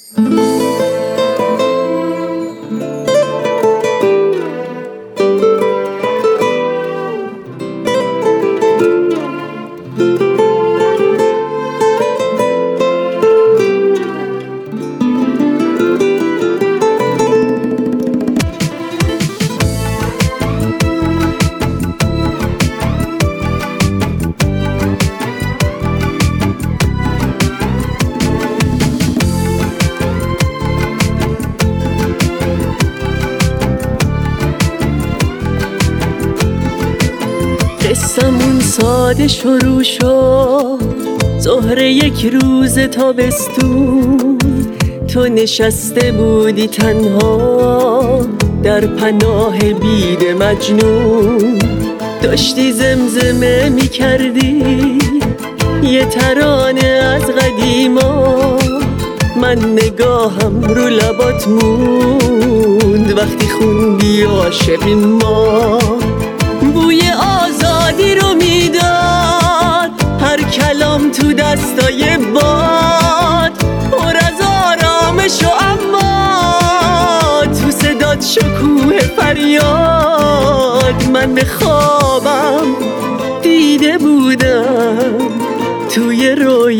قصمون ساده شروع شد ظهر یک روز تابستون. تو نشسته بودی تنها در پناه بید مجنون. داشتی زمزمه می کردی یه ترانه از قدیما. من نگاهم رو لبات موند وقتی خوندی عاشقی ما. بوی آزادی رو میداد هر کلام تو دستای باد، پر از آرامش و اما تو صدات شکوه فریاد. من به خوابم دیده بودم توی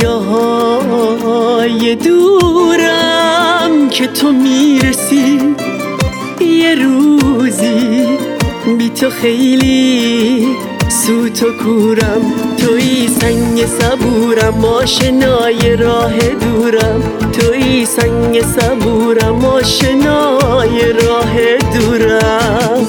رویاهای دورم که تو میرسی یه روزی. بی تو خیلی سوت و کورم، توی سنگ صبورم آشنای راه دورم. توی سنگ صبورم آشنای راه دورم.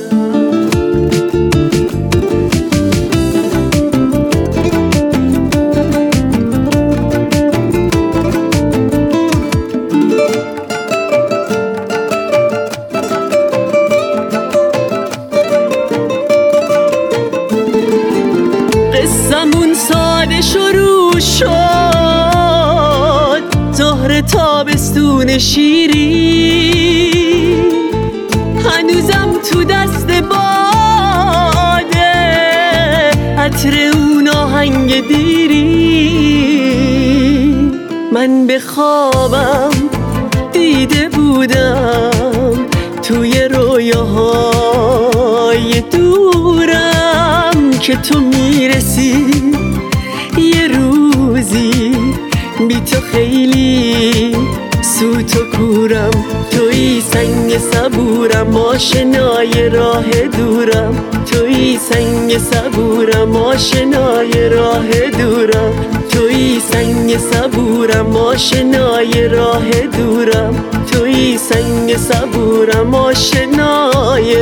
قصمون ساده شروع شد ظهر تابستون شیری. هنوزم تو دست باده عطر اون آهنگ دیری. من به خوابم دیده بودم توی رویاهای دورم که تو میرسی یه روزی. بی تو خیلی سوت و کورم، توی سنگ صبورم آشنای راه دورم. توی سنگ صبورم آشنای راه دورم. توی سنگ صبورم آشنای راه دورم. توی سنگ صبورم آشنای